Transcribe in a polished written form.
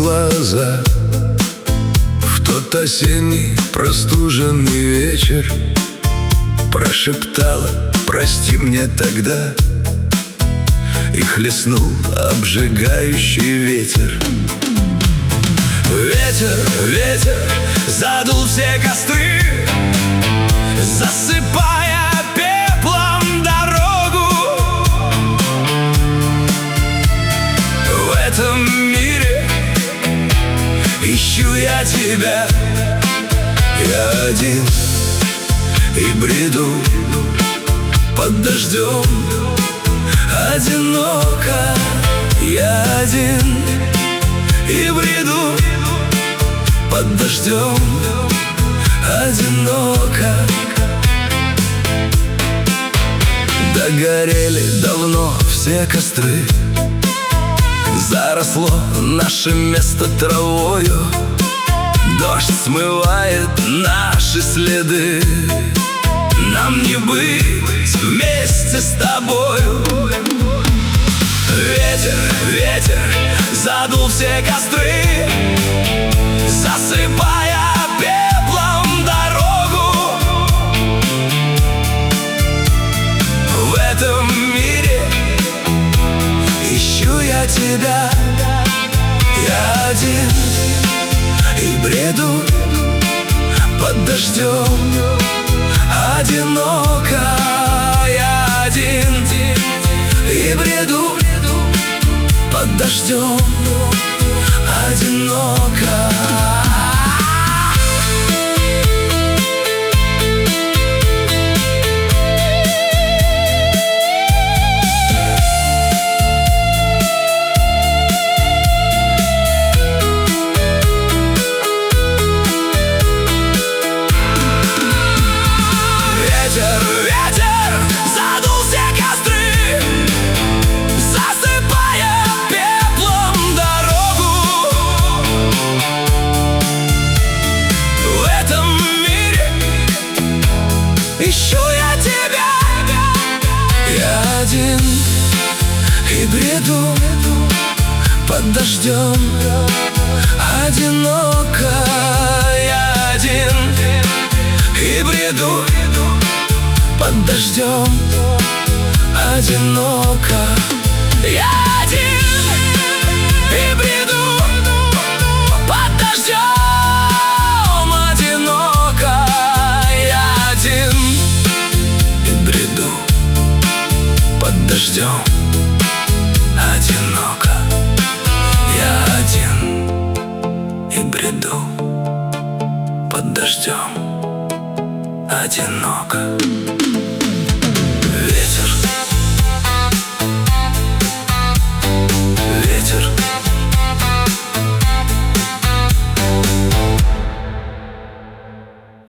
глаза. В тот осенний простуженный вечер прошептала: прости мне тогда. И хлестнул обжигающий ветер. Ветер, ветер задул все костры, засыпая пеплом дорогу. В этом мире ищу я тебя. Я один и бреду под дождем. Одиноко я один и бреду под дождем. Одиноко. Догорели давно все костры, заросло наше место травою. Дождь смывает наши следы. Нам не быть вместе с тобою. Ветер, ветер задул все костры, засыпая пеплом дорогу. В этом мире ищу я тебя. Я один и бреду под дождем. Одиноко я один и бреду под дождем. Одиноко. Ищу я тебя. Я один и бреду под дождем. Одиноко я один и бреду под дождем. Одиноко я один и бреду под дождем. Дождем. Одиноко я один и бреду под дождем. Одиноко.